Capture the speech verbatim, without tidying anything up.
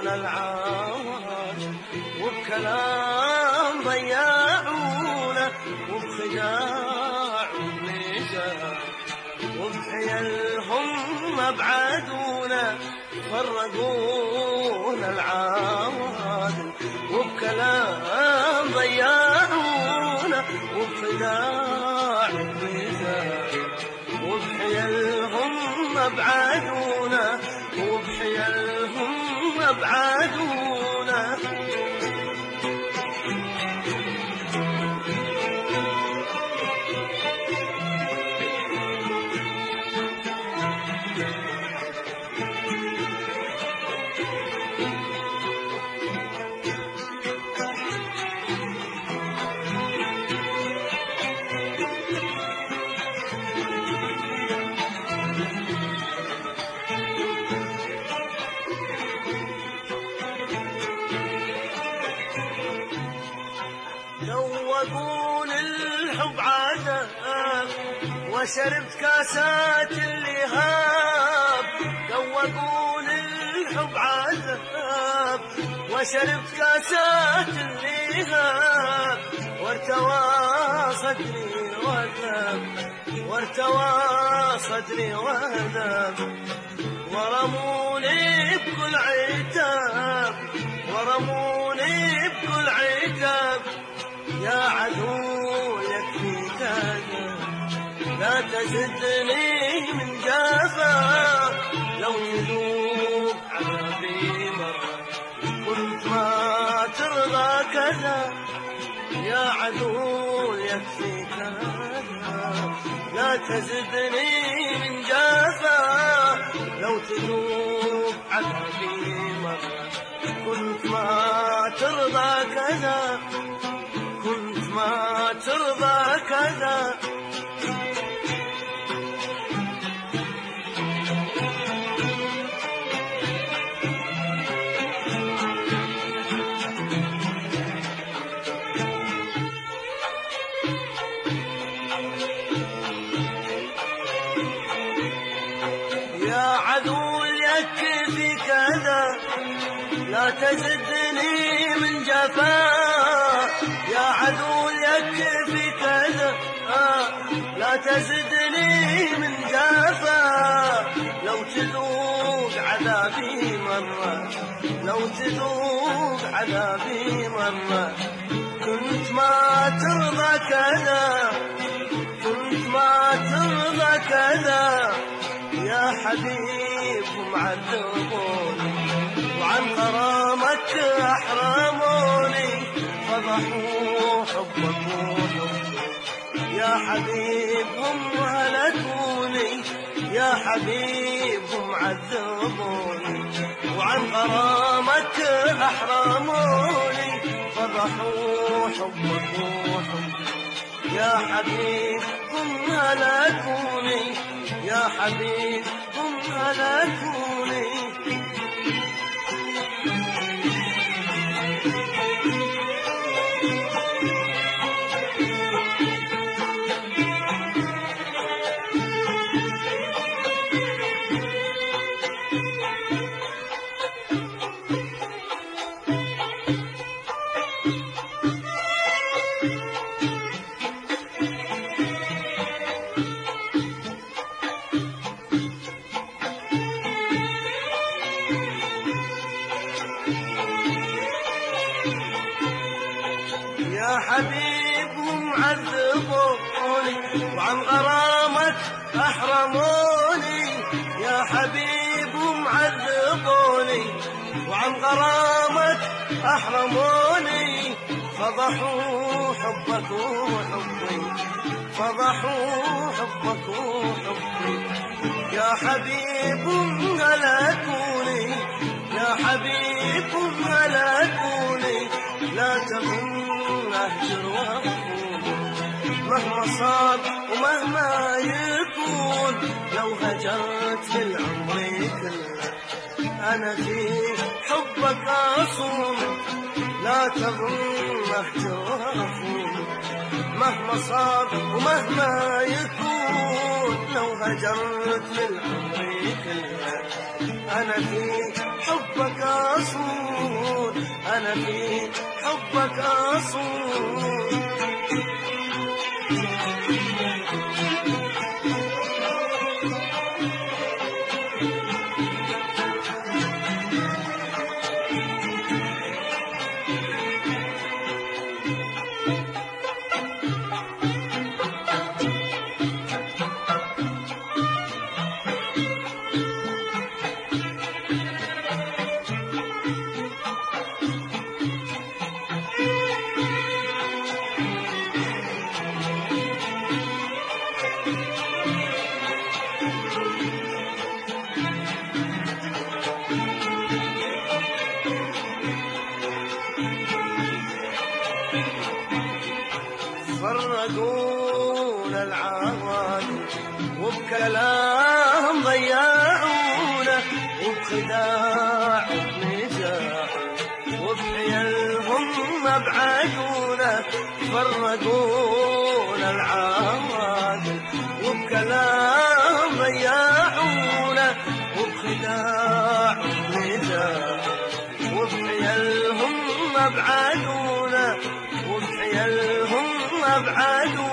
العواد وبكلام ضيعونا وبخداع وبميزان وبحيلهم أبعدونا فرقونا العواد وبكلام ضيعونا وبخداع وبميزان وبحيلهم أبعدونا وبحيلهم أبعدونا ذوقون الحب عذاب وشربت كاسات اللهاب ذوقون الحب عذاب وشربت كاسات اللهاب وارتوى صدري وذاب وارتوى صدري وذاب ورموني بكل عتاب ورموني بكل عتاب يا عدو يكفيك هذا لا تزدني من جافا لو يذوب عذابي مرة كنت ما ترضى كذا يا عدو يكفيك هذا لا تزدني من جافا لو تذوب عذابي مرة كنت ما ترضى كذا كنت ما ترضى كذا يا عدو يكفي كذا لا تزدني من جفاء يا عدو يكفي كذا آه لا تزدني من جفاء لو تذوق عذابي مرة لو تذوق عذابي مرة كنت ما ترضى كذا كنت ما ترضى كذا يا حبيب معذبوني وعن غرامك أحرموني فضحوا حبك وحبك يا حبيب هم هلكوني يا حبيب هم عذبوني وعن غرامك أحرموني فضحوا حبك وحبك يا حبيب هم هلكوني يا حبيب هم هلكوني يا حبيبهم عذبوني وعن غرامك أحرموني يا حبيبهم عذبوني وعن غرامك أحرموني فضحوا حبك وحبي فضحوا حبك وحبي يا حبيبهم هلكوني يا حبيبهم هلكوني لا تظن أهجر وأكون مهما صار ومهما يكون لو هجرت في العمر كله أنا في حبك أصون لا تظن أهجر وأكون مهما صار ومهما يكون لو هجرت في العمر كله أنا في حبك أصول، أنا في حبك أصول. فرقونا العوالم وبكلام ضيعونا، وبخداع ونجاح وبحيلهم ابعدونا. فرقونا العوالم وبكلام ضيعونا، وبخداع ونجاح وبحيلهم ابعدونا، وبحيلهم أبعدوا